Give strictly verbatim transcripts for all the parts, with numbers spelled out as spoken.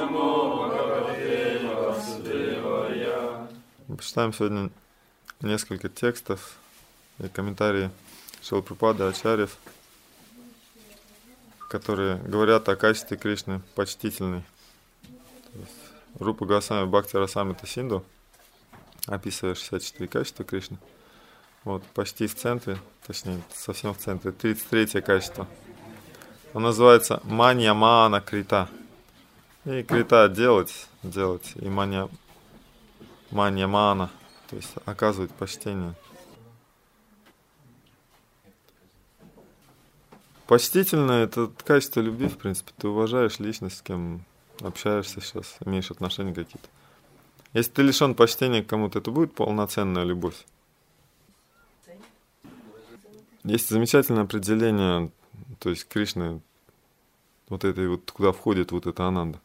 Мы почитаем сегодня несколько текстов и комментарии Шрилы Прабхупады, Ачарьев, которые говорят о качестве Кришны почтительной. Рупа Госвами Бхакти Расамрита Синду, описывая шестьдесят четыре качества Кришны. Вот, почти в центре, точнее, совсем в центре, тридцать третье качество. Он называется Маньямана Крита. И Крита делать, делать, и манья, Маньямана, то есть оказывать почтение. Почтительное — это качество любви, в принципе. Ты уважаешь личность, с кем общаешься сейчас, имеешь отношения какие-то. Если ты лишен почтения к кому-то, это будет полноценная любовь. Есть замечательное определение, то есть Кришны, вот этой вот, куда входит вот эта ананда.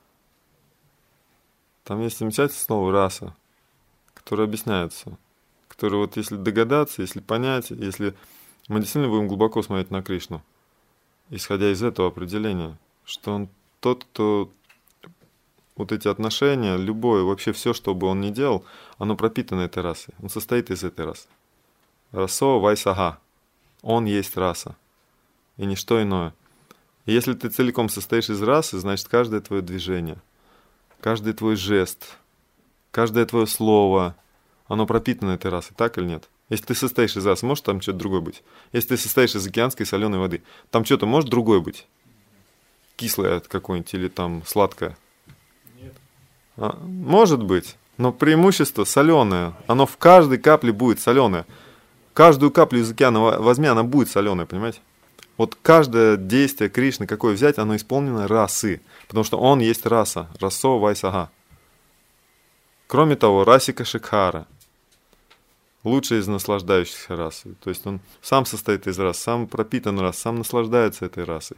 Там есть замечательное слово раса, которое объясняется, которое вот если догадаться, если понять, если мы действительно будем глубоко смотреть на Кришну, исходя из этого определения, что он тот, кто вот эти отношения, любое, вообще все, что бы он ни делал, оно пропитано этой расой, он состоит из этой расы. Расо вайсага. Он есть раса, и ничто иное. И если ты целиком состоишь из расы, значит, каждое твое движение, каждый твой жест, каждое твое слово, оно пропитано этой расой, так или нет? Если ты состоишь из расы, может там что-то другое быть? Если ты состоишь из океанской соленой воды, там что-то может другое быть? Кислое какое-нибудь или там сладкое? Нет. А, может быть, но преимущество соленое, оно в каждой капле будет соленое. Каждую каплю из океана возьми, она будет соленая, понимаете? Вот каждое действие Кришны, какое взять, оно исполнено расы, потому что он есть раса, расо вайсага. Кроме того, расика шикхара, лучший из наслаждающихся расы. То есть он сам состоит из рас, сам пропитан рас, сам наслаждается этой расой.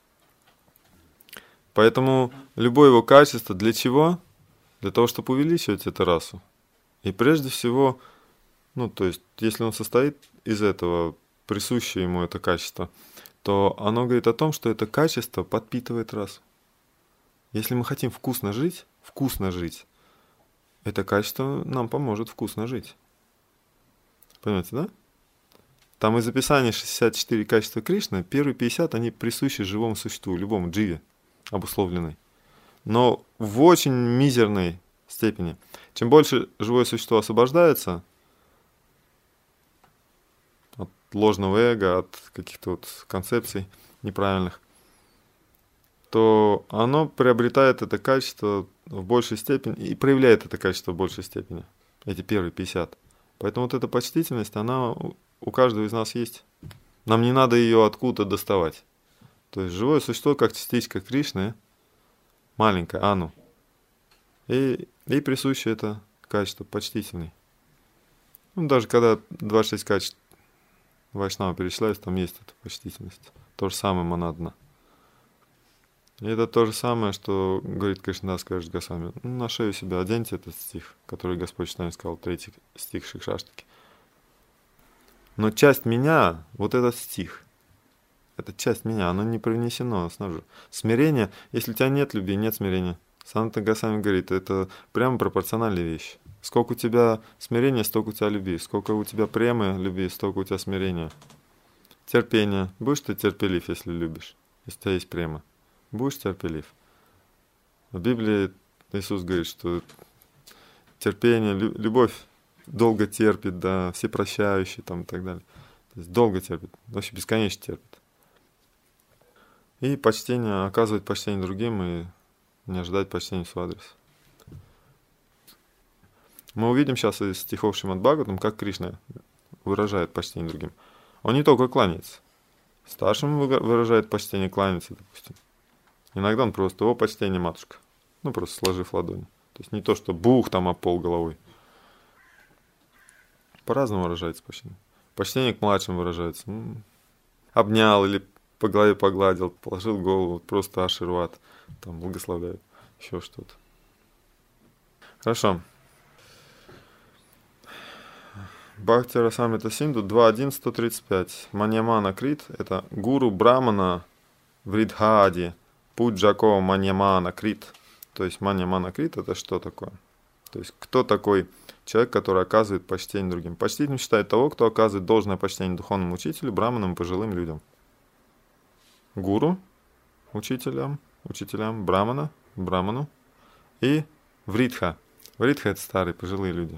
Поэтому любое его качество для чего? Для того, чтобы увеличивать эту расу. И прежде всего, ну, то есть, если он состоит из этого, присущее ему это качество, то оно говорит о том, что это качество подпитывает расу. Если мы хотим вкусно жить, вкусно жить, это качество нам поможет вкусно жить. Понимаете, да? Там из описания шестьдесят четыре качества Кришны, первые пятьдесят, они присущи живому существу, любому дживе, обусловленной. Но в очень мизерной степени. Чем больше живое существо освобождается от ложного эго, от каких-то вот концепций неправильных, то оно приобретает это качество в большей степени и проявляет это качество в большей степени, эти первые пятьдесят. Поэтому вот эта почтительность, она у каждого из нас есть. Нам не надо ее откуда-то доставать. То есть живое существо, как частичка Кришны, маленькое, ану, и, и присуще это качество почтительный. Ну, даже когда двадцать шесть качеств Вайшнава перечисляются, там есть эта почтительность. То же самое монадно. И это то же самое, что говорит Кришнадас Госвами. Ну, на шею себя оденьте этот стих, который Господь Чайтанья сказал, третий стих Шикшаштаки. Но часть меня, вот этот стих, это часть меня, оно не привнесено снаружи. Смирение, если у тебя нет любви, нет смирения. Санатана Госвами говорит, это прямо пропорциональная вещь. Сколько у тебя смирения, столько у тебя любви. Сколько у тебя премы любви, столько у тебя смирения. Терпение. Будешь ты терпелив, если любишь, если у тебя есть према. Будешь терпелив. В Библии Иисус говорит, что терпение, любовь долго терпит, да, всепрощающий там и так далее. То есть долго терпит, вообще бесконечно терпит. И почтение, оказывать почтение другим и не ожидать почтения в свой адрес. Мы увидим сейчас из стихов Шримад Бхагаватам, как Кришна выражает почтение другим. Он не только кланяется. Старшим выражает почтение, кланяется, допустим. Иногда он просто, о, почтение, матушка. Ну, просто сложив ладони. То есть не то, что бух там об пол головой. По-разному выражается почтение. Почтение к младшим выражается. М-м, обнял или по голове погладил, положил голову, просто аширват, там, благословляет, еще что-то. Хорошо. Бхакти Расамрита Синду два один сто тридцать пять. Маньямана Крит – это гуру Брамана Вридхади Пуджако Маньямана Крит. То То есть манья манакрит это что такое? То есть кто такой человек, который оказывает почтение другим? Почтителем считает того, кто оказывает должное почтение духовному учителю, браманам и пожилым людям. Гуру, учителям, учителям, брамана, браману и вритха. Вритха это старые, пожилые люди.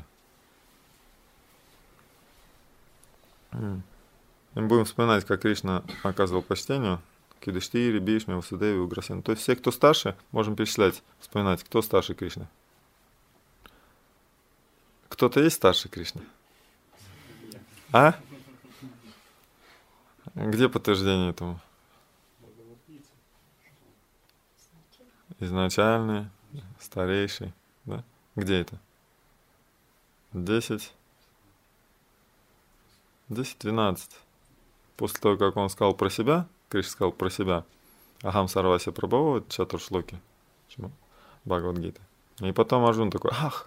И мы будем вспоминать, как Кришна оказывал почтение к Юдхиштире, Бхишме, Васудеве, Уграсену. То есть все, кто старше, можем перечислять, вспоминать, кто старше Кришны. Кто-то есть старше Кришны? А? Где подтверждение этому? Изначальный, старейший. Да? Где это? Десять. Десять, двенадцать. После того, как он сказал про себя, Кришна сказал про себя, Ахам Сарвася Прабхава, Чатуршлоки, Бхагавад-гита. И потом Арджун такой, ах,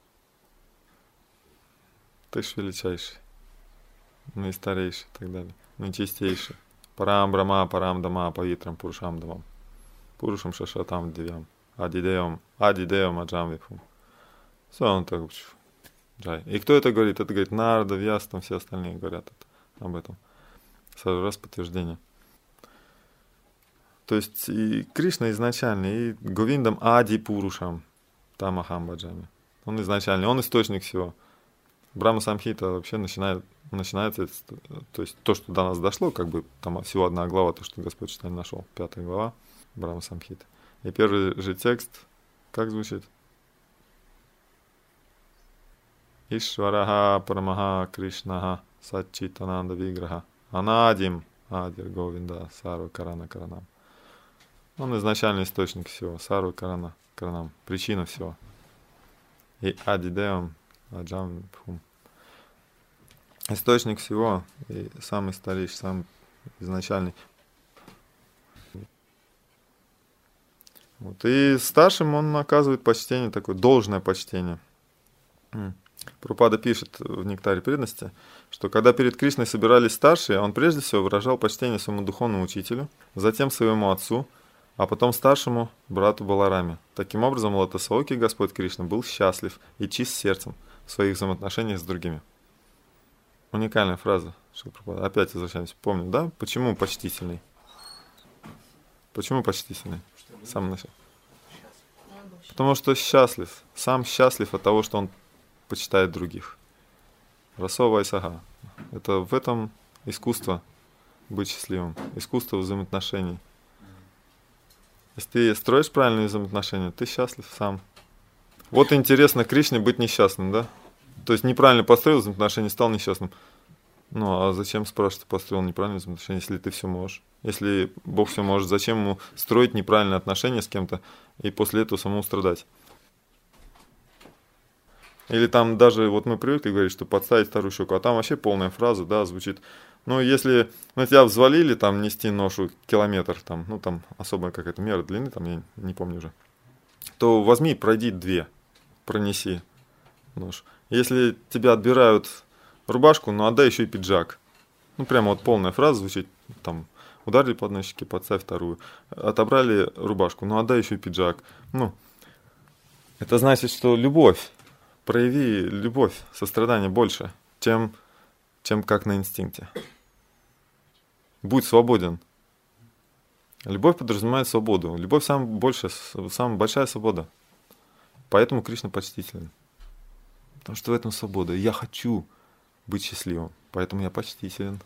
ты ж величайший, наистарейший и так далее, наичистейший. Парам Брама, Парам Дама, Павитрам, Пурушам Дамам, Пурушам Шашатам Дивям, Адидеям, Адидеям Аджам Випхум. Все, он так, джай. И кто это говорит? Это говорит Нарда, Вьяс, там все остальные говорят это, об этом. Сразу раз подтверждение. То есть и Кришна изначально, и Говиндам Ади Пурушам, Тамахам Баджами. Он изначально, он источник всего. Брахма Самхита вообще начинает, начинается, то есть то, что до нас дошло, как бы там всего одна глава, то, что Господь Чайтанья нашел, пятая глава Брахма Самхита. И первый же текст, как звучит? Ишвараха Парамаха Кришнаха Саччитананда Виграха Анадим Адир Говинда Сарва Карана Каранам. Он изначальный источник всего. Сарва Карана Каранам. Причина всего. И Адидеvam Аджам Пхум. Источник всего. И самый старейший, самый изначальный. Вот. И старшим он оказывает почтение, такое должное почтение. Прабхупада пишет в «Нектаре преданности», что когда перед Кришной собирались старшие, он прежде всего выражал почтение своему духовному учителю, затем своему отцу, а потом старшему брату Балараме. Таким образом, Лотосаоки Господь Кришна был счастлив и чист сердцем в своих взаимоотношениях с другими. Уникальная фраза. Опять возвращаемся. Помню, да? Почему почтительный? Почему почтительный? В самом начале. Потому что счастлив. Сам счастлив от того, что он почитает других. Расова и сага. Это в этом искусство быть счастливым. Искусство взаимоотношений. Если ты строишь правильные взаимоотношения, ты счастлив сам. Вот интересно Кришне быть несчастным, да? То есть неправильно построил взаимоотношения, стал несчастным. Ну, а зачем, спрашивать, построил неправильные взаимоотношения, если ты все можешь? Если Бог все может, зачем ему строить неправильные отношения с кем-то и после этого самому страдать? Или там даже, вот мы привыкли говорить, что подставить вторую щеку, а там вообще полная фраза, да, звучит. Ну, если на тебя взвалили, там, нести ношу километр, там, ну, там, особая какая-то мера длины, там, я не помню уже, то возьми, пройди две, пронеси нож. Если тебя отбирают рубашку, ну, отдай еще и пиджак. Ну, прямо вот полная фраза звучит, там, ударили по одной щеке, подставь вторую. Отобрали рубашку, ну, отдай еще и пиджак. Ну, это значит, что любовь. Прояви любовь, сострадание больше, чем, чем как на инстинкте. Будь свободен. Любовь подразумевает свободу. Любовь самая большая, самая большая свобода. Поэтому Кришна почтителен. Потому что в этом свобода. Я хочу быть счастливым, поэтому я почтителен.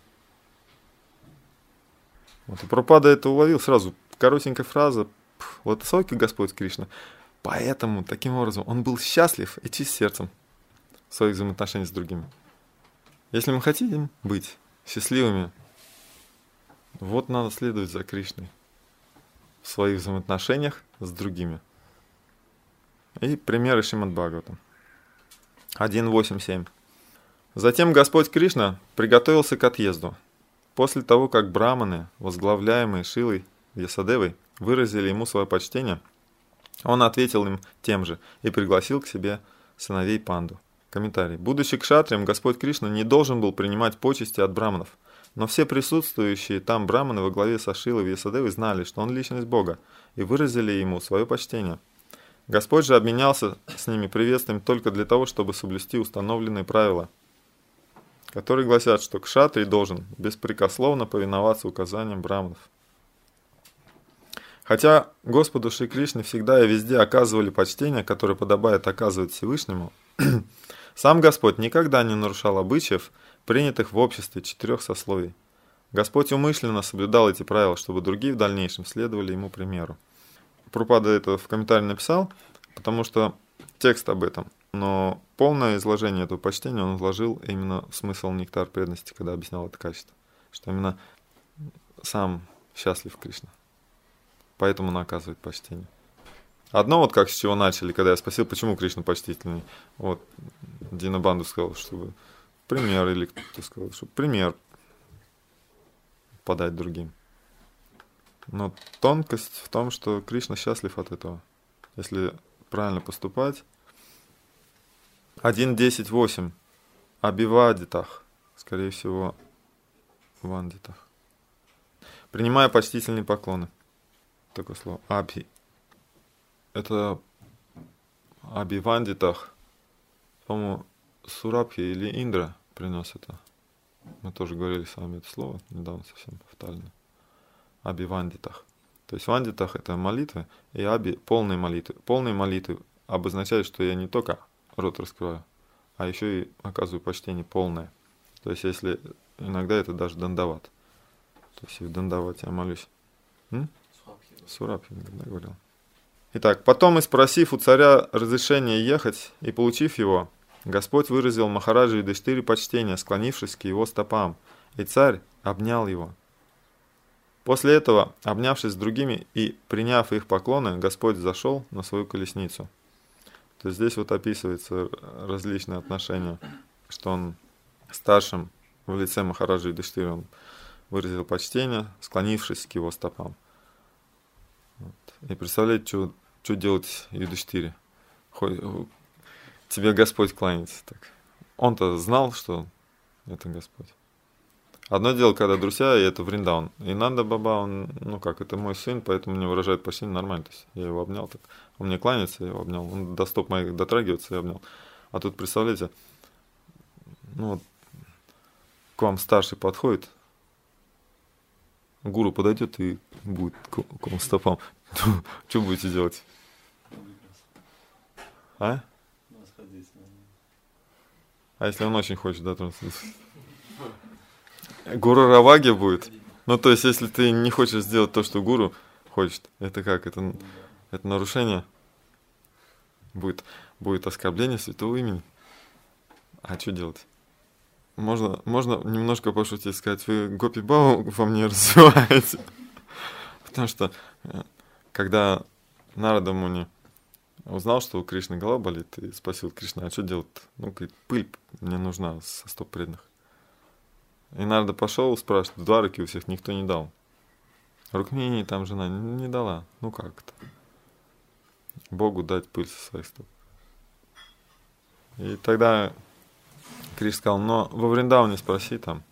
Вот, и Прабхупада это уловил сразу. Коротенькая фраза. Вот Саоки Господь Кришна. Поэтому, таким образом, он был счастлив и чист сердцем в своих взаимоотношениях с другими. Если мы хотим быть счастливыми, вот надо следовать за Кришной в своих взаимоотношениях с другими. И примеры Шримад Бхагаватам. один восемь семь. Затем Господь Кришна приготовился к отъезду. После того, как браманы, возглавляемые Шилой Вьясадевой, выразили ему свое почтение, он ответил им тем же и пригласил к себе сыновей Панду. Комментарий. Будучи кшатрием, Господь Кришна не должен был принимать почести от браманов, но все присутствующие там браманы во главе со Шилой Вьясадевой знали, что он личность Бога, и выразили ему свое почтение. Господь же обменялся с ними приветствием только для того, чтобы соблюсти установленные правила, которые гласят, что кшатрий должен беспрекословно повиноваться указаниям браманов. Хотя Господу Шри Кришне всегда и везде оказывали почтение, которое подобает оказывать Всевышнему, сам Господь никогда не нарушал обычаев, принятых в обществе четырех сословий. Господь умышленно соблюдал эти правила, чтобы другие в дальнейшем следовали ему примеру. Прабхупада это в комментарии написал, потому что текст об этом, но полное изложение этого почтения он изложил именно в смысл нектар преданности, когда объяснял это качество, что именно сам счастлив Кришна, поэтому он оказывает почтение. Одно вот как с чего начали, когда я спросил, почему Кришна почтительный, вот Динабанду сказал, чтобы пример, или кто-то сказал, чтобы пример подать другим. Но тонкость в том, что Кришна счастлив от этого. Если правильно поступать. один десять восемь. Абивадитах. Скорее всего, вандитах. Принимая почтительные поклоны. Такое слово. Аби. Это абивандитах. По-моему, Сурабхи или Индра принес это. Мы тоже говорили с вами это слово недавно совсем в Таллине. Аби вандитах. То есть вандитах это молитвы, и аби полные молитвы. Полные молитвы обозначают, что я не только рот раскрываю, а еще и оказываю почтение полное. То есть если иногда это даже дандават. То есть и в дандавате я молюсь. М? Сурабхи, да, говорил. Итак, потом и спросив у царя разрешения ехать и получив его, Господь выразил Махараджи Юдхиштире почтение, склонившись к его стопам, и царь обнял его. После этого, обнявшись с другими и приняв их поклоны, Господь зашел на свою колесницу. То есть здесь вот описывается различные отношения, что он старшим в лице Махараджи Юдхиштире он выразил почтение, склонившись к его стопам. Вот. И представляете, что, что делать Юдхиштире? Тебе Господь кланяется. Так. Он-то знал, что это Господь. Одно дело, когда друзья, и это Вриндаун. И Нанда Баба, он, ну как, это мой сын, поэтому мне выражает почтение нормально. То есть я его обнял, так. Он мне кланяется, я его обнял. Он до стоп моих дотрагивается, я обнял. А тут, представляете, ну вот, к вам старший подходит, гуру подойдет и будет к, к вам стопам. Что будете делать? А? А если он очень хочет дотронуться? Гуру Раваги будет. Ну, то есть, если ты не хочешь сделать то, что гуру хочет, это как? Это, это нарушение? Будет, будет оскорбление святого имени. А что делать? Можно, можно немножко пошутить и сказать, вы Гопи Баву во мне развиваете. Потому что, когда Нарада Муни узнал, что у Кришны голова болит, и спросил Кришна, а что делать-то? Ну, говорит, пыль мне нужна со стоп преданных. И Нарада пошел, спрашивает, два руки у всех никто не дал. Рукмини там жена не дала. Ну как это? Богу дать пыль со своих стоп. И тогда Кришна сказал, но во Вриндауне спроси там.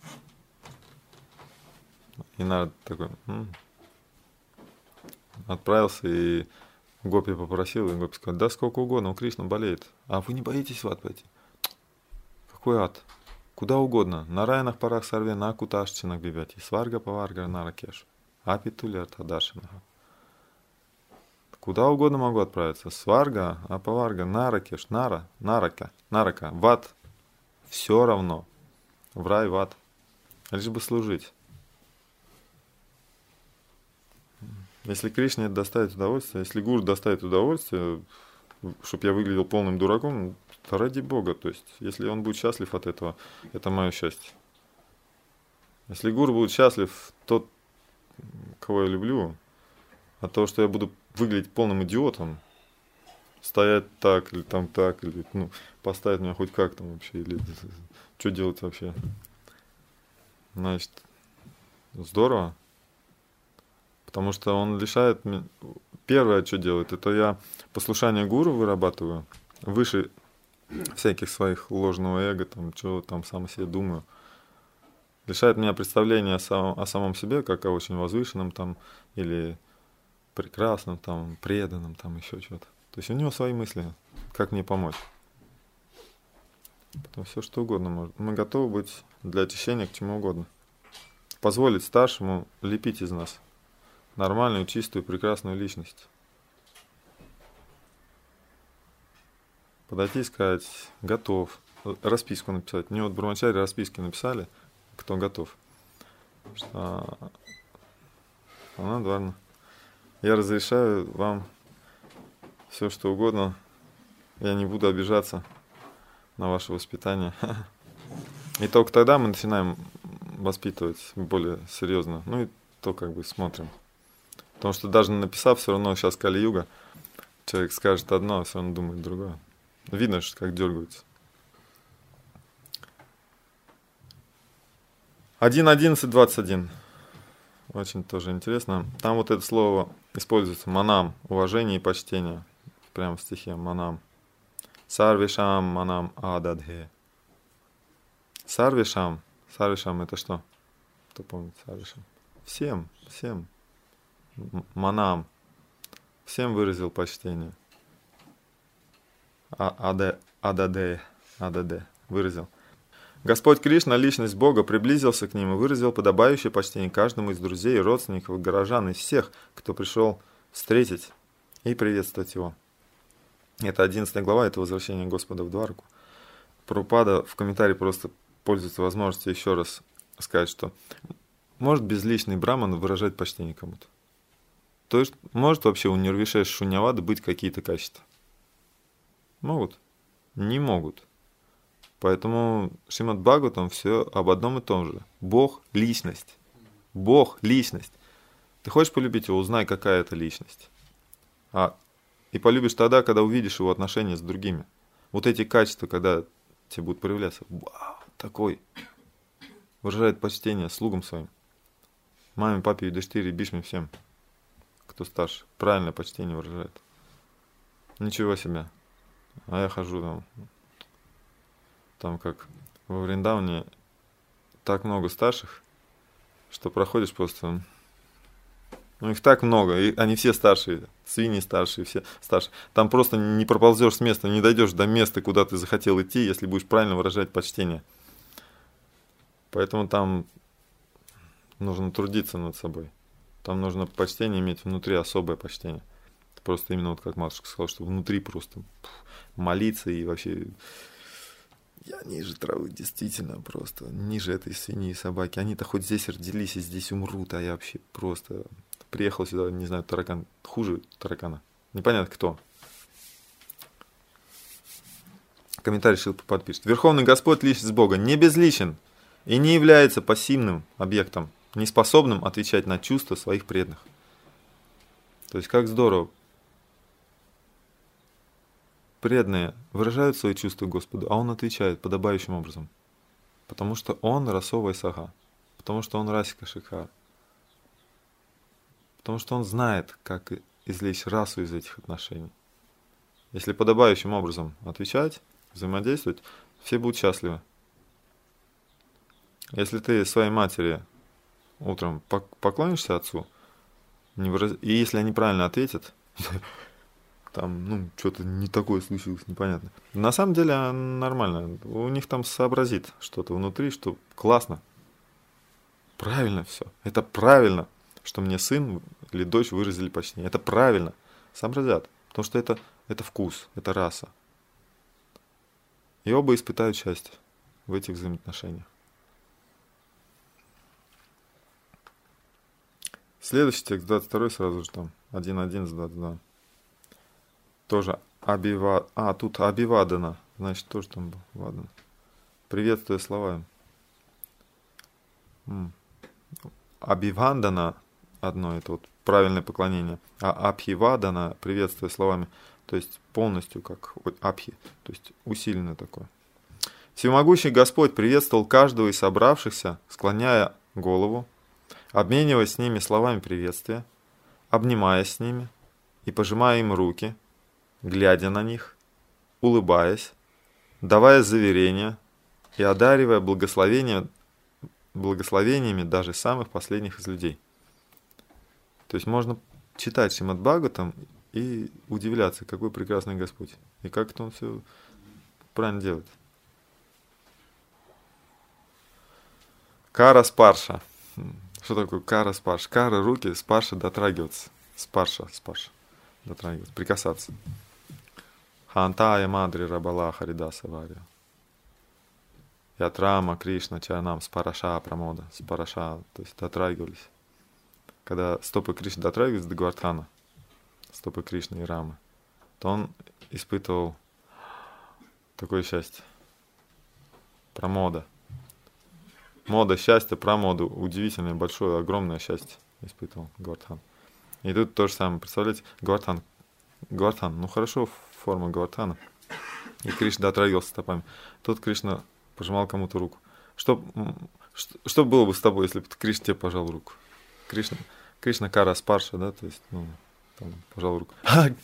И Нарада такой, м-м. Отправился и Гопи попросил, и Гопи сказал, да сколько угодно, у Кришны болеет. А вы не боитесь в ад пойти? Какой ад? Куда угодно. На райнах парах сорве, на куташчинах бивяти. Сварга паварга на ракеш. Апи туляр тадашинага. Куда угодно могу отправиться. Сварга, апаварга, наракеш, нара, нарака, нарака. В ад. Все равно. В рай, в ад. Лишь бы служить. Если Кришне это доставит удовольствие, если гуру доставит удовольствие, чтобы я выглядел полным дураком, то ради Бога. То есть, если он будет счастлив от этого, это мое счастье. Если гуру будет счастлив, тот, кого я люблю, от того, что я буду выглядеть полным идиотом, стоять так, или там так, или ну, поставить меня хоть как там вообще, или что делать вообще. Значит, здорово. Потому что он лишает меня... Первое, что делает, это я послушание гуру вырабатываю, выше всяких своих ложного эго, там, что там сам о себе думаю. Лишает меня представления о самом, о самом себе, как о очень возвышенном, там, или прекрасном, там, преданном, там, еще что-то. То есть у него свои мысли, как мне помочь. Потом все что угодно может. Мы готовы быть для очищения к чему угодно. Позволить старшему лепить из нас нормальную, чистую, прекрасную личность. Подойти и сказать, готов. Расписку написать. Мне вот брамачари расписки написали, кто готов. Что она дворна. Я разрешаю вам все что угодно. Я не буду обижаться на ваше воспитание. И только тогда мы начинаем воспитывать более серьезно. Ну и то как бы смотрим. Потому что даже написав, все равно сейчас Кали-юга, человек скажет одно, а все равно думает другое. Видно, что как дергаются. один одиннадцать двадцать один. Очень тоже интересно. Там вот это слово используется. Манам. Уважение и почтение. Прямо в стихе. Манам. Сарвишам манам ададхе. Сарвишам. Сарвишам это что? Кто помнит Сарвишам? Всем. Всем. Манам. Всем выразил почтение. А, аде, ададе. Ададе. Выразил. Господь Кришна, личность Бога, приблизился к ним и выразил подобающее почтение каждому из друзей, родственников, горожан и всех, кто пришел встретить и приветствовать его. Это одиннадцатая глава, это возвращение Господа в Дварку. Прабхупада в комментарии просто пользуется возможностью еще раз сказать, что может безличный браман выражать почтение кому-то. То есть может вообще у Нирвишеш Шуньявады быть какие-то качества? Могут? Не могут. Поэтому Шримад Бхагаватам все об одном и том же. Бог – личность. Бог – личность. Ты хочешь полюбить его, узнай, какая это личность. А, и полюбишь тогда, когда увидишь его отношения с другими. Вот эти качества, когда тебе будут проявляться. Вау, такой. Выражает почтение слугам своим. Маме, папе, Юдхиштире, Бишме, всем, кто старше. Правильное почтение выражает. Ничего себе. А я хожу там... Там как во Вриндаване так много старших, что проходишь просто... Ну, их так много, и они все старшие, свиньи старшие, все старшие. Там просто не проползешь с места, не дойдешь до места, куда ты захотел идти, если будешь правильно выражать почтение. Поэтому там нужно трудиться над собой. Там нужно почтение иметь внутри, особое почтение. Просто именно вот как матушка сказала, что внутри просто молиться и вообще... Я ниже травы, действительно, просто ниже этой свиньи и собаки. Они-то хоть здесь родились и здесь умрут, а я вообще просто приехал сюда, не знаю, таракан, хуже таракана. Непонятно кто. Комментарий Шрила подпишет. Верховный Господь, личность Бога, не безличен и не является пассивным объектом, не способным отвечать на чувства своих преданных. То есть как здорово. Преданные выражают свои чувства Господу, а Он отвечает подобающим образом. Потому что Он расовая сага. Потому что Он расика шикар. Потому что Он знает, как извлечь расу из этих отношений. Если подобающим образом отвечать, взаимодействовать, все будут счастливы. Если ты своей матери утром поклонишься отцу, и если они правильно ответят, там, ну, что-то не такое случилось, непонятно. На самом деле нормально. У них там сообразит что-то внутри, что классно. Правильно все. Это правильно, что мне сын или дочь выразили почтение. Это правильно. Сообразят. Потому что это, это вкус, это раса. И оба испытают счастье в этих взаимоотношениях. Следующий текст, двадцать второй, сразу же там. один одиннадцать двадцать два. Тоже абива... А, тут абивадана. Значит, тоже там был вадана. Приветствуя словами. М. Абивандана одно, это вот правильное поклонение. А абхивадана, приветствуя словами, то есть полностью как абхи, то есть усиленное такое. Всемогущий Господь приветствовал каждого из собравшихся, склоняя голову, обмениваясь с ними словами приветствия, обнимаясь с ними и пожимая им руки, глядя на них, улыбаясь, давая заверения и одаривая благословения, благословениями даже самых последних из людей. То есть можно читать Шримад Бхагаватам и удивляться, какой прекрасный Господь. И как это Он все правильно делает. Кара спарша. Что такое кара спарша? Кара руки, спарша дотрагиваться. Спарша, спарша. Дотрагиваться, прикасаться. Хантая мадри рабала харидаса варя. Ятрама Кришна чарнам спараша прамода. Спараша, то есть дотрагивались. Когда стопы Кришны дотрагиваются до Гвардхана, стопы Кришны и Рамы, то он испытывал такое счастье. Прамода. Мода счастья, прамоду. Удивительное, большое, огромное счастье испытывал Гвардхан. И тут то же самое. Представляете, Гвардхан. Гвардхан, ну хорошо, форма Гвардхана. И Кришна дотрагивался стопами. Тут Кришна пожимал кому-то руку. Что, что, что было бы с тобой, если бы Кришна тебе пожал руку? Кришна, Кришна Кара Спарша, да, то есть, ну, там, пожал руку.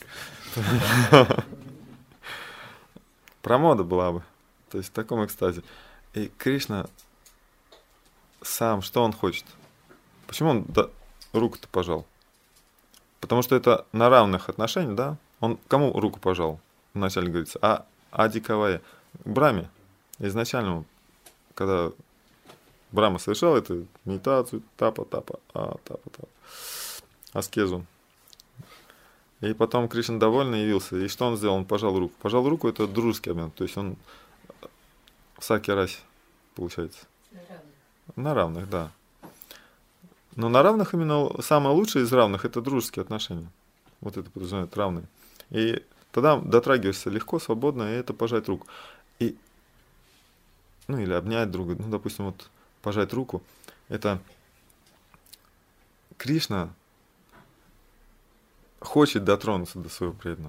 Прамода была бы. То есть в таком экстазе. И Кришна сам, что он хочет? Почему он да, руку-то пожал? Потому что это на равных отношениях, да? Он кому руку пожал? Вначале говорится, а Ади Кавая, Браме. Изначально, когда Брама совершал эту медитацию, тапа-тапа, а тапа-тапа, аскезу. И потом Кришна довольно явился. И что он сделал? Он пожал руку. Пожал руку — это дружеский обмен. То есть он в саке расе, получается. На равных. На равных, да. Но на равных именно самое лучшее из равных — это дружеские отношения. Вот это подразумевает равные. И тогда дотрагиваешься легко, свободно, и это пожать руку. И, ну или обнять друга. Ну, допустим, вот пожать руку. Это Кришна хочет дотронуться до своего преданного.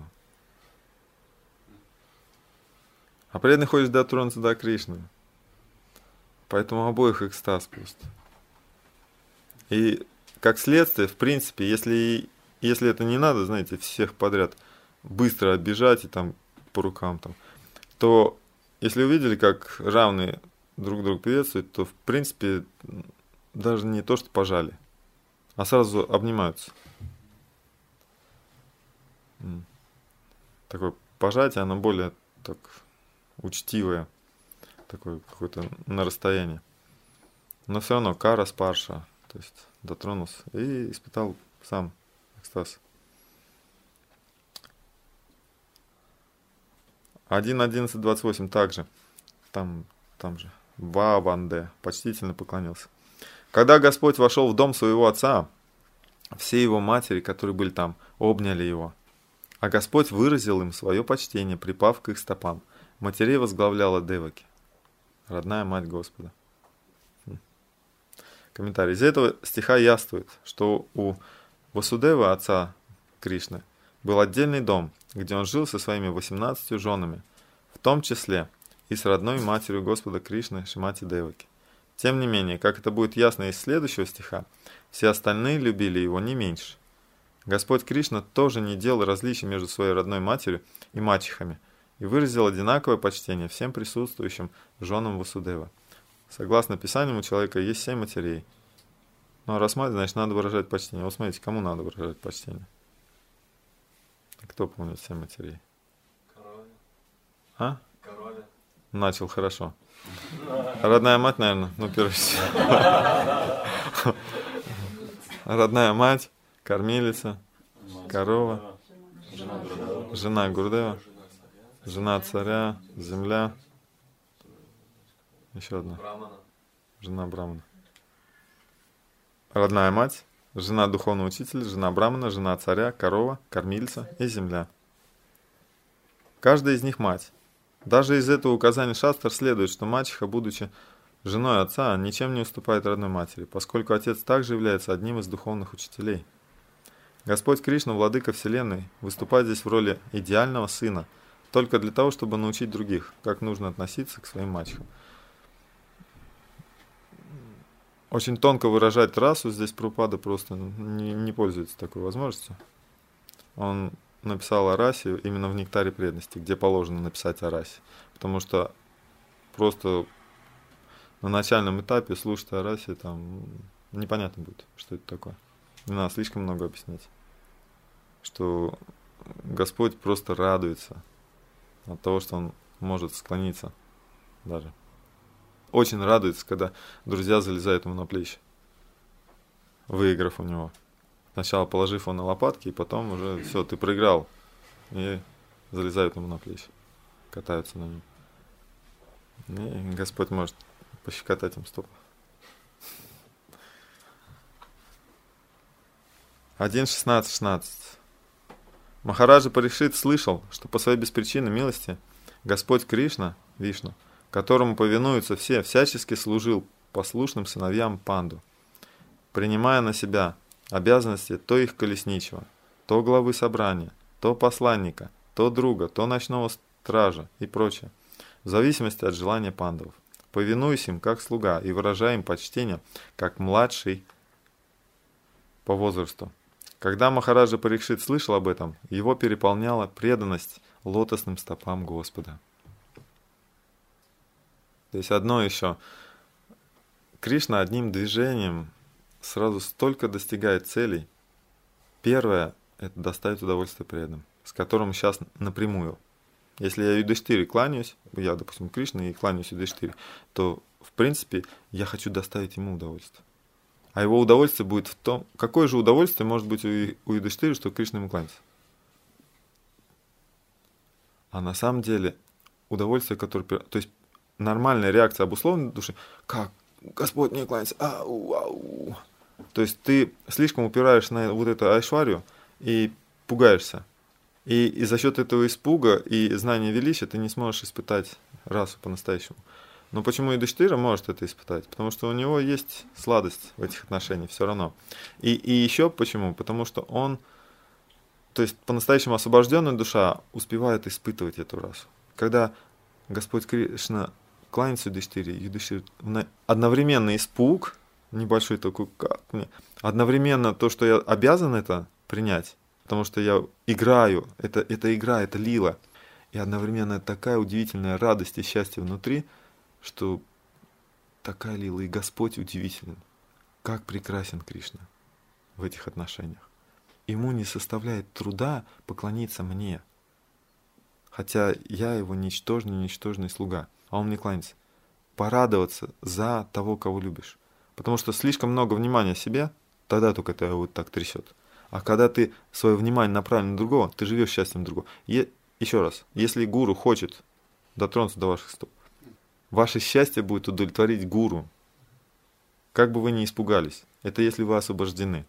А преданный хочет дотронуться до Кришны. Поэтому обоих экстаз просто. И как следствие, в принципе, если, если это не надо, знаете, всех подряд быстро оббежать и там по рукам, там, то если увидели, как равные друг друга приветствуют, то в принципе даже не то, что пожали, а сразу обнимаются. Такое пожатие, оно более так учтивое, такое какое-то на расстоянии. Но все равно кара спарша, то есть дотронулся и испытал сам экстаз. один одиннадцать двадцать восемь также, там, там же, Ваванде, почтительно поклонился. Когда Господь вошел в дом своего отца, все его матери, которые были там, обняли его. А Господь выразил им свое почтение, припав к их стопам. Матерей возглавляла Деваки, родная мать Господа. Комментарий. Из этого стиха яствует, что у Васудева, отца Кришны, был отдельный дом, где он жил со своими восемнадцатью женами, в том числе и с родной матерью Господа Кришны Шримати Деваки. Тем не менее, как это будет ясно из следующего стиха, все остальные любили его не меньше. Господь Кришна тоже не делал различий между своей родной матерью и мачехами и выразил одинаковое почтение всем присутствующим женам Васудева. Согласно Писанию, у человека есть семь матерей. Ну а раз мать, значит, надо выражать почтение. Вот смотрите, кому надо выражать почтение? Кто помнит семь матерей? Короля. А? Короля. Начал хорошо. Родная мать, наверное, ну, первый. Родная мать, кормилица, корова, жена Гурдева, жена царя, земля, еще одна, жена Брамана. Родная мать, жена духовного учителя, жена Брамана, жена царя, корова, кормильца и земля. Каждая из них мать. Даже из этого указания шастр следует, что мачеха, будучи женой отца, ничем не уступает родной матери, поскольку отец также является одним из духовных учителей. Господь Кришна, владыка Вселенной, выступает здесь в роли идеального сына, только для того, чтобы научить других, как нужно относиться к своим мачехам. Очень тонко выражать расу здесь Прабхупада просто не, не пользуется такой возможностью. Он написал о расе именно в нектаре преданности, где положено написать о расе. Потому что просто на начальном этапе слушать о расе там непонятно будет, что это такое. Не надо слишком много объяснять. Что Господь просто радуется от того, что он может склониться даже. Очень радуется, когда друзья залезают ему на плечи, выиграв у него. Сначала положив его на лопатки, и потом уже все, ты проиграл. И залезают ему на плечи, катаются на нем. И Господь может пощекотать им стопы. один шестнадцать шестнадцать. Махараджа Парикшит слышал, что по своей беспричинной милости Господь Кришна, Вишну, которому повинуются все, всячески служил послушным сыновьям Панду, принимая на себя обязанности то их колесничего, то главы собрания, то посланника, то друга, то ночного стража и прочее, в зависимости от желания пандавов. Повинуясь им как слуга и выражая им почтение как младший по возрасту. Когда Махараджа Парикшит слышал об этом, его переполняла преданность лотосным стопам Господа. То есть одно еще. Кришна одним движением сразу столько достигает целей. Первое – это доставить удовольствие преданным, с которым сейчас напрямую. Если я Юдхиштире кланяюсь, я, допустим, Кришне и кланяюсь Юдхиштире, то, в принципе, я хочу доставить ему удовольствие. А его удовольствие будет в том, какое же удовольствие может быть у Юдхиштиры, что Кришна ему кланяется. А на самом деле удовольствие, которое... То есть нормальная реакция обусловленной души, как Господь мне кланяется, ау, ау. То есть ты слишком упираешь на вот эту айшварию и пугаешься. И, и за счет этого испуга и знания величия ты не сможешь испытать расу по-настоящему. Но почему Юдхиштира может это испытать? Потому что у него есть сладость в этих отношениях все равно. И, и еще почему? Потому что он, то есть по-настоящему освобожденная душа успевает испытывать эту расу. Когда Господь Кришна кланяется Юдхиштире, Юдхиштира одновременно испуг, небольшой такой, как мне, одновременно то, что я обязан это принять, потому что я играю, это, это игра, это лила, и одновременно такая удивительная радость и счастье внутри, что такая лила, и Господь удивителен. Как прекрасен Кришна в этих отношениях. Ему не составляет труда поклониться мне, хотя я его ничтожный, ничтожный слуга, а он мне кланяется. Порадоваться за того, кого любишь. Потому что слишком много внимания себе, тогда только это вот так трясет. А когда ты свое внимание направлен на другого, ты живешь счастьем другого. Е- еще раз, если гуру хочет дотронуться до ваших стоп, ваше счастье будет удовлетворить гуру. Как бы вы ни испугались. Это если вы освобождены.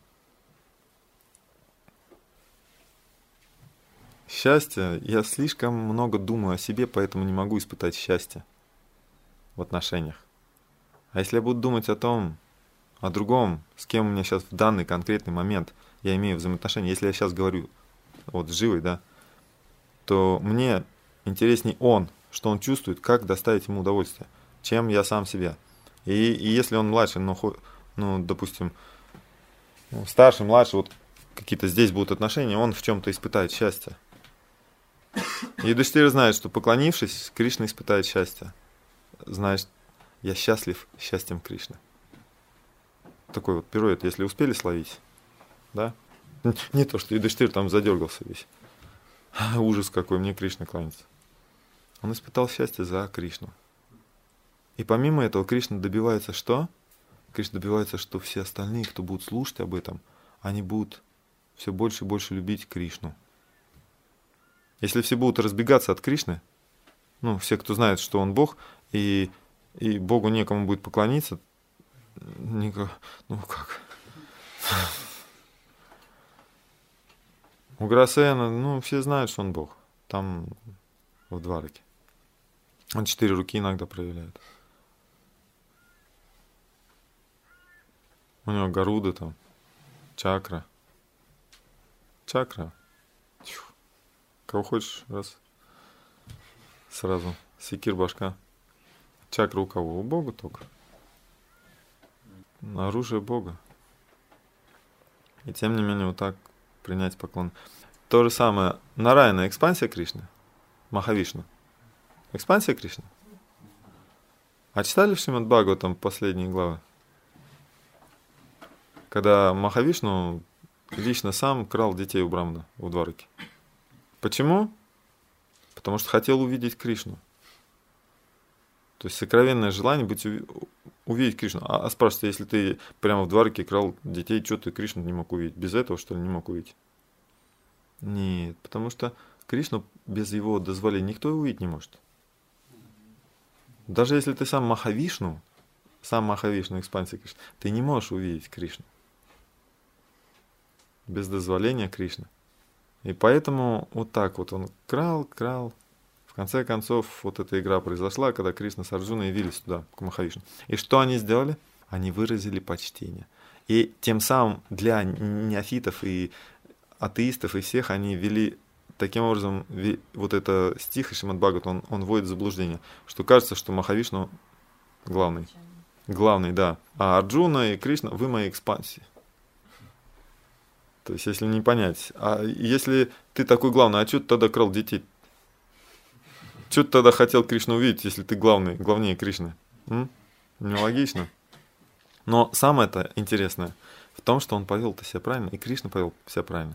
Счастье, я слишком много думаю о себе, поэтому не могу испытать счастье в отношениях. А если я буду думать о том, о другом, с кем у меня сейчас в данный конкретный момент я имею взаимоотношения, если я сейчас говорю вот с Живой, да, то мне интересней он, что он чувствует, как доставить ему удовольствие, чем я сам себе. И, и если он младше, ну, ну допустим, ну, старше, младше, вот какие-то здесь будут отношения, он в чем-то испытает счастье. И Юдхиштира знает, что поклонившись, Кришна испытает счастье. Знаешь, я счастлив счастьем Кришны. Такой вот пируэт, если успели словить, да? Не то, что Юдхиштир там задергался весь. Ужас какой, мне Кришна кланяется. Он испытал счастье за Кришну. И помимо этого Кришна добивается что? Кришна добивается, что все остальные, кто будут слушать об этом, они будут все больше и больше любить Кришну. Если все будут разбегаться от Кришны, ну, все, кто знает, что он Бог, и, и Богу некому будет поклониться, никак, ну как... У Грасена, ну, все знают, что он Бог. Там, в Двараке. Он четыре руки иногда проявляет. У него Гаруда там, чакра. Чакра. Тьфу. Кого хочешь, раз. Сразу. Секир башка. Чакра у кого? У Бога только. Оружие Бога. И тем не менее вот так принять поклон. То же самое. Нараяна — экспансия Кришны. Махавишну — экспансия Кришны. А читали в Шримад Бхагаватам последние главы? Когда Махавишну лично сам крал детей у Брамана в Двараке. Почему? Потому что хотел увидеть Кришну. То есть сокровенное желание быть, увидеть Кришну. А, а спрашивается, если ты прямо в дворике крал детей, что ты Кришну не мог увидеть? Без этого, что ли, не мог увидеть? Нет, потому что Кришну без его дозволения никто увидеть не может. Даже если ты сам Махавишну, сам Махавишну, экспансия Кришны, ты не можешь увидеть Кришну без дозволения Кришны. И поэтому вот так вот он крал, крал. В конце концов, вот эта игра произошла, когда Кришна с Арджуной явились туда, к Махавишну. И что они сделали? Они выразили почтение. И тем самым для неофитов и атеистов и всех они ввели таким образом, вот это стих из Шримад Бхагавата, он, он вводит в заблуждение, что кажется, что Махавишну главный. Главный, да. А Арджуна и Кришна, вы мои экспансии. То есть, если не понять, а если ты такой главный, а что ты тогда крал детей? Что ты тогда хотел Кришну увидеть, если ты главный, главнее Кришны? М? Нелогично. Но самое-то интересное в том, что он повел-то себя правильно, и Кришна повел себя правильно.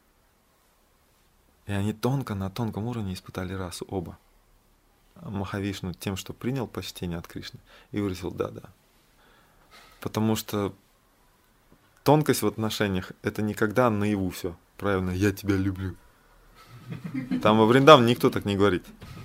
И они тонко, на тонком уровне испытали расу оба. Махавишну тем, что принял почтение от Кришны и выразил «да-да». Потому что тонкость в отношениях — это никогда наяву все. Правильно, я тебя люблю. Там во Вриндаване никто так не говорит.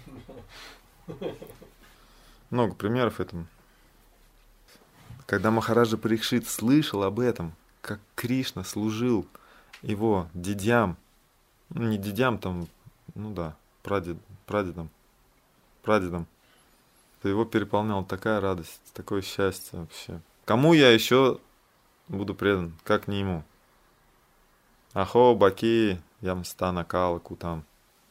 Много примеров этому. Когда Махараджа Парикшит слышал об этом, как Кришна служил его дядям, ну, не дядям, там, ну да, прадед, прадедам, прадедам, то его переполняла такая радость, такое счастье вообще. Кому я еще буду предан, как не ему? Ахо, баки, ямстана калаку там.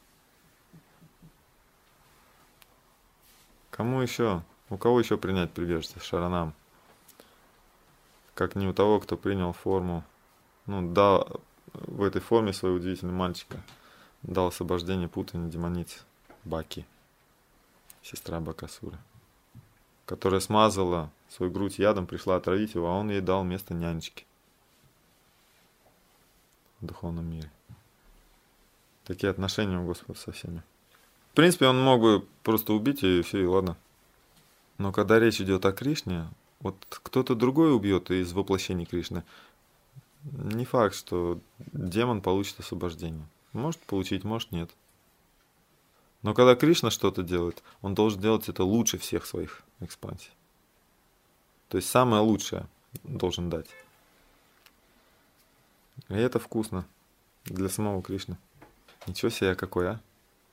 Кому еще? У кого еще принять прибежище шаранам? Как не у того, кто принял форму, ну, дал в этой форме своего удивительного мальчика, дал освобождение путани демоницы Баки, сестра Бакасуры, которая смазала свою грудь ядом, пришла отравить его, а он ей дал место нянечки в духовном мире. Такие отношения у Господа со всеми. В принципе, он мог бы просто убить ее, и все, и ладно. Но когда речь идет о Кришне, вот кто-то другой убьет из воплощений Кришны, не факт, что демон получит освобождение. Может получить, может нет. Но когда Кришна что-то делает, он должен делать это лучше всех своих экспансий. То есть самое лучшее должен дать. И это вкусно для самого Кришны. Ничего себе, какой, а?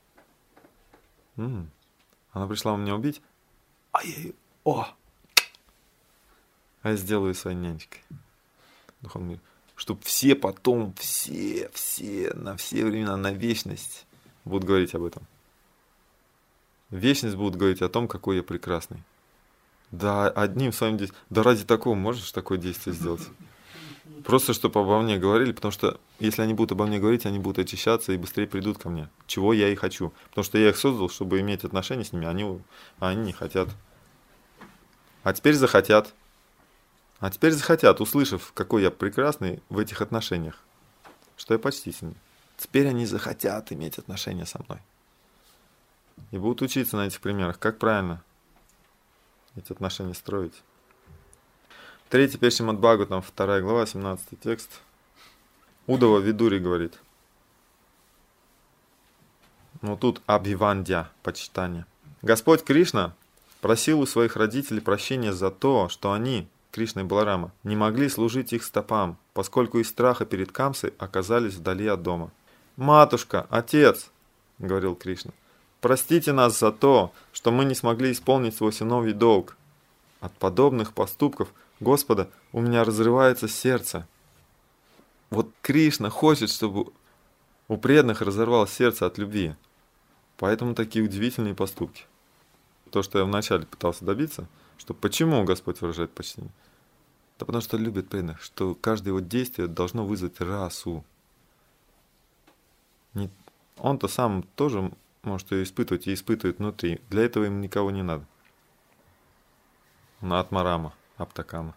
М-м. Она пришла меня убить, а я ее... О! А я сделаю своей нянечкой. Духовный мир. Чтобы все потом, все, все, на все времена, на вечность будут говорить об этом. Вечность будут говорить о том, какой я прекрасный. Да, одним своим действием. Да ради такого можешь такое действие сделать? Просто, чтобы обо мне говорили, потому что если они будут обо мне говорить, они будут очищаться и быстрее придут ко мне. Чего я и хочу. Потому что я их создал, чтобы иметь отношения с ними, а они, а они не хотят. А теперь захотят. А теперь захотят, услышав, какой я прекрасный в этих отношениях, что я почтительный. Теперь они захотят иметь отношения со мной. И будут учиться на этих примерах, как правильно эти отношения строить. Третий песня Шримад Бхагаватам, вторая глава, семнадцатый текст. Удава Видури говорит. Ну тут Абхивандья, почитание. Господь Кришна просил у своих родителей прощения за то, что они, Кришна и Баларама, не могли служить их стопам, поскольку из страха перед Камсой оказались вдали от дома. «Матушка, отец!» — говорил Кришна. «Простите нас за то, что мы не смогли исполнить свой сыновий долг. От подобных поступков Господа у меня разрывается сердце». Вот Кришна хочет, чтобы у преданных разорвалось сердце от любви. Поэтому такие удивительные поступки. То, что я вначале пытался добиться, что почему Господь выражает почтение? Да потому что любит преданных, что каждое его действие должно вызвать расу. Не... Он-то сам тоже может ее испытывать и испытывает внутри. Для этого им никого не надо. На Атмарама, Аптакама.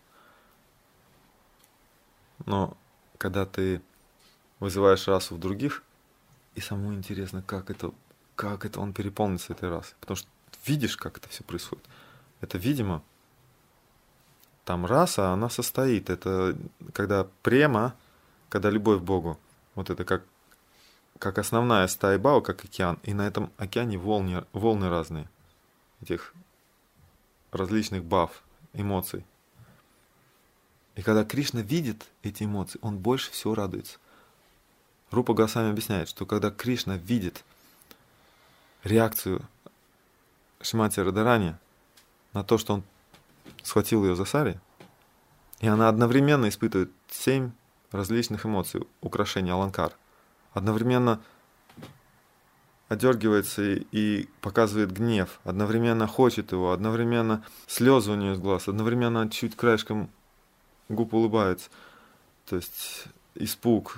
Но когда ты вызываешь расу в других, И самому интересно, как это, как это он переполнится этой расой. Потому что видишь, как это все происходит. Это видимо. Там раса, она состоит. Это когда према, когда любовь к Богу. Вот это как, как основная стая Бао, как океан. И на этом океане волны, волны разные. Этих различных бав, эмоций. И когда Кришна видит эти эмоции, он больше всего радуется. Рупа Госвами объясняет, что когда Кришна видит реакцию Шримати Радхарани на то, что он схватил ее за сари, и она одновременно испытывает семь различных эмоций, украшения, аланкар, одновременно одергивается и, и показывает гнев, одновременно хочет его, одновременно слезы у нее из глаз, одновременно чуть краешком губ улыбается, то есть испуг.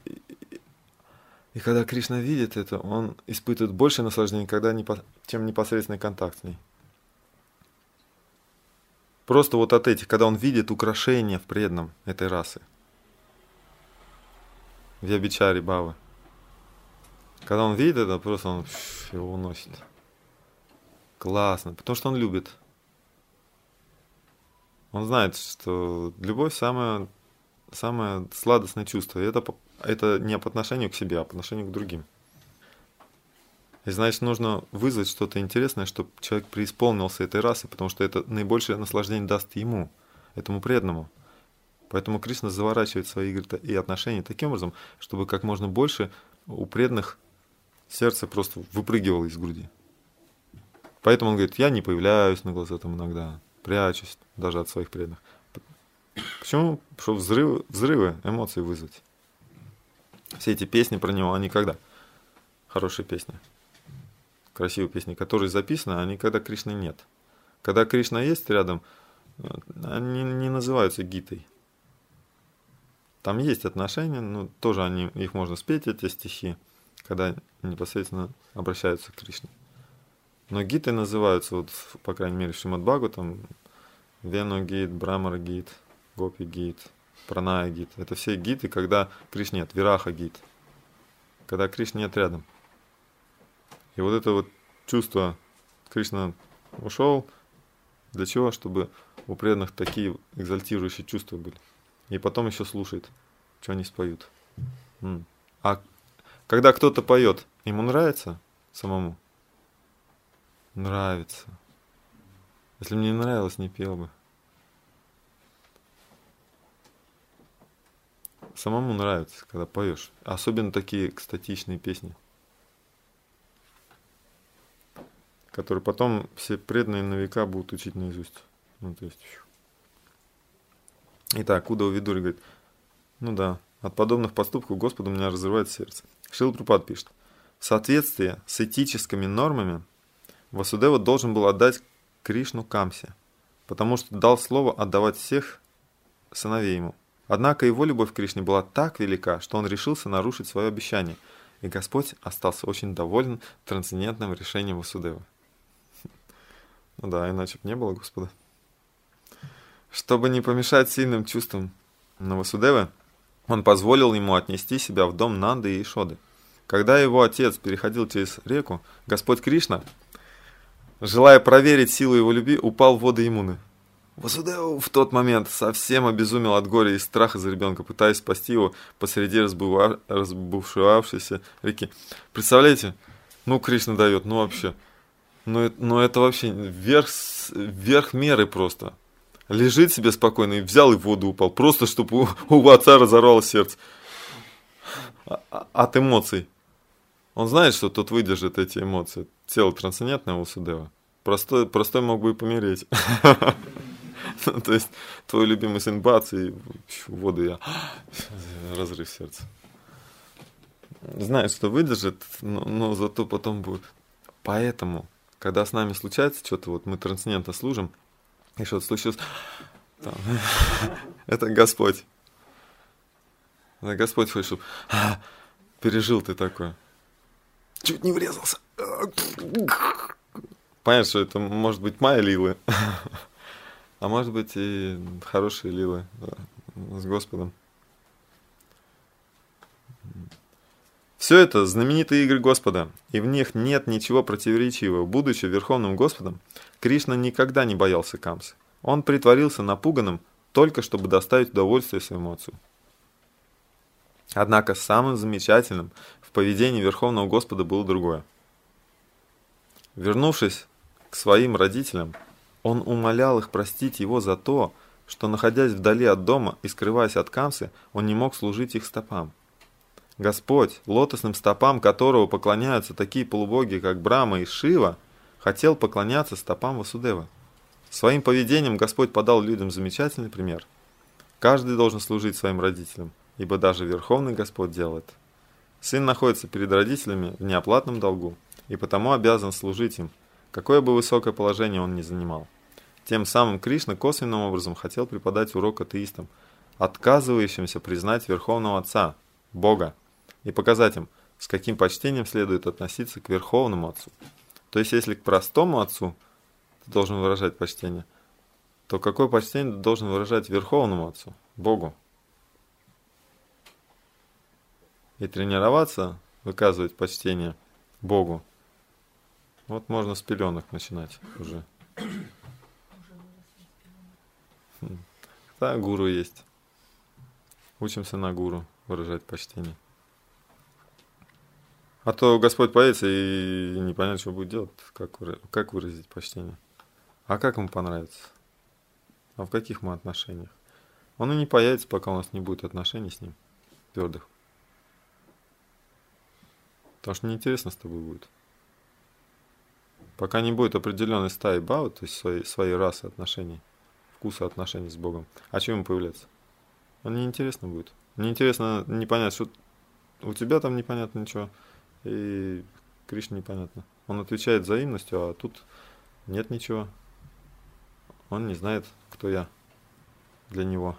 И когда Кришна видит это, он испытывает больше наслаждения, когда непо... чем непосредственный контакт с ней. Просто вот от этих, когда он видит украшения в преданном этой расы. Вьябичари Бава. Когда он видит это, просто он его уносит. Классно, потому что он любит. Он знает, что любовь самое, самое сладостное чувство. И это, это не по отношению к себе, а по отношению к другим. И значит, нужно вызвать что-то интересное, чтобы человек преисполнился этой расой, потому что это наибольшее наслаждение даст ему, этому преданному. Поэтому Кришна заворачивает свои игры и отношения таким образом, чтобы как можно больше у преданных сердце просто выпрыгивало из груди. Поэтому он говорит, я не появляюсь на глаза там иногда, прячусь даже от своих преданных. Почему? Чтобы взрывы, взрывы эмоций вызвать. Все эти песни про него, они когда? Хорошие песни. Красивые песни, которые записаны, они когда Кришны нет. Когда Кришна есть рядом, они не называются гитой. Там есть отношения, но тоже они, их можно спеть, эти стихи, когда непосредственно обращаются к Кришне. Но гиты называются, вот, по крайней мере, в Шримад Бхагаватам, Вену гит, Брамара гит, Гопи гит, Праная гит. Это все гиты, когда Кришны нет, Вираха гит, когда Кришны нет рядом. И вот это вот чувство, Кришна ушел, для чего? Чтобы у преданных такие экзальтирующие чувства были. И потом еще слушает, что они споют. А когда кто-то поет, ему нравится самому? Нравится. Если мне не нравилось, не пел бы. Самому нравится, когда поешь. Особенно такие экстатичные песни, которые потом все преданные на века будут учить наизусть. Ну, то есть... Итак, Удава Видури говорит, ну да, от подобных поступков Господу меня разрывает сердце. Шрила Прабхупада пишет, в соответствии с этическими нормами Васудева должен был отдать Кришну Камсе, потому что дал слово отдавать всех сыновей ему. Однако его любовь к Кришне была так велика, что он решился нарушить свое обещание, и Господь остался очень доволен трансцендентным решением Васудевы. Ну да, иначе бы не было Господа. Чтобы не помешать сильным чувствам Васудевы, он позволил ему отнести себя в дом Нанды и Ишоды. Когда его отец переходил через реку, Господь Кришна, желая проверить силу его любви, упал в воды Ямуны. Васудева в тот момент совсем обезумел от горя и страха за ребенка, пытаясь спасти его посреди разбува... разбушевавшейся реки. Представляете? Ну, Кришна дает, ну вообще. Ну, ну это вообще верх, верх меры просто. Лежит себе спокойно и взял и в воду упал. Просто, чтобы у, у отца разорвалось сердце. От эмоций. Он знает, что тот выдержит эти эмоции. Тело трансцендентное Васудева. Простой, простой мог бы и помереть. То есть, твой любимый сын бац, и в воду я разрыв сердца. Знает, что выдержит, но, но зато потом будет. Поэтому, когда с нами случается что-то, вот мы трансцендентно служим, и что-то случилось, там, это Господь. Это Господь хочет, чтобы пережил ты такое. Чуть не врезался. Понятно, что это может быть моя лилы. А может быть и хорошие лилы, да, с Господом. Все это знаменитые игры Господа, и в них нет ничего противоречивого. Будучи Верховным Господом, Кришна никогда не боялся Камсы. Он притворился напуганным только чтобы доставить удовольствие своему отцу. Однако самым замечательным в поведении Верховного Господа было другое. Вернувшись к своим родителям, он умолял их простить его за то, что, находясь вдали от дома и скрываясь от Камсы, он не мог служить их стопам. Господь, лотосным стопам которого поклоняются такие полубоги, как Брахма и Шива, хотел поклоняться стопам Васудевы. Своим поведением Господь подал людям замечательный пример. Каждый должен служить своим родителям, ибо даже Верховный Господь делает. Сын находится перед родителями в неоплатном долгу, и потому обязан служить им, какое бы высокое положение он ни занимал. Тем самым Кришна косвенным образом хотел преподать урок атеистам, отказывающимся признать Верховного Отца, Бога, и показать им, с каким почтением следует относиться к Верховному Отцу. То есть, если к простому Отцу ты должен выражать почтение, то какое почтение ты должен выражать Верховному Отцу, Богу? И тренироваться, выказывать почтение Богу, вот можно с пеленок начинать уже. Да, гуру есть. Учимся на гуру выражать почтение. А то Господь появится и не понятно, что будет делать, как, выразить, как выразить почтение. А как ему понравится? А в каких мы отношениях? Он и не появится, пока у нас не будет отношений с ним твердых. Потому что неинтересно с тобой будет. Пока не будет определенной стаи бхавы, то есть своей, своей расы отношений, вкуса отношений с Богом, а чем ему появляться? Он неинтересно будет. Неинтересно не понять, что у тебя там непонятно ничего, и Кришне непонятно. Он отвечает взаимностью, а тут нет ничего. Он не знает, кто я для него.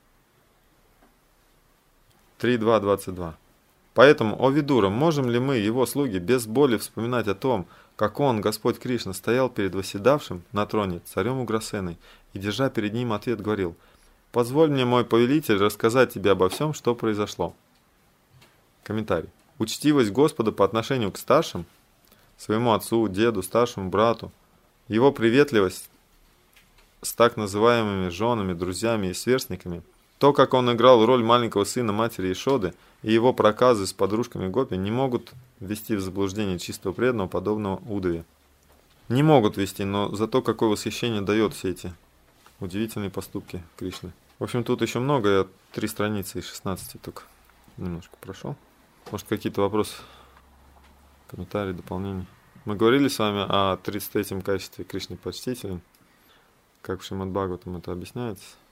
три два двадцать два. Поэтому, о Видура, можем ли мы, его слуги, без боли вспоминать о том, как он, Господь Кришна, стоял перед восседавшим на троне царем Уграсеной и, держа перед ним ответ, говорил: «Позволь мне, мой повелитель, рассказать тебе обо всем, что произошло». Комментарий. Учтивость Господа по отношению к старшим, своему отцу, деду, старшему брату, его приветливость с так называемыми женами, друзьями и сверстниками, то, как он играл роль маленького сына матери Ишоды, и его проказы с подружками Гопи не могут ввести в заблуждение чистого преданного, подобного Удаве. Не могут ввести, но зато какое восхищение дает все эти удивительные поступки Кришны. В общем, тут еще много, я три страницы из шестнадцати только немножко прошел. Может, какие-то вопросы, комментарии, дополнения. Мы говорили с вами о тридцать третьем качестве Кришны почтителен, как в Шримад Бхагаватам это объясняется.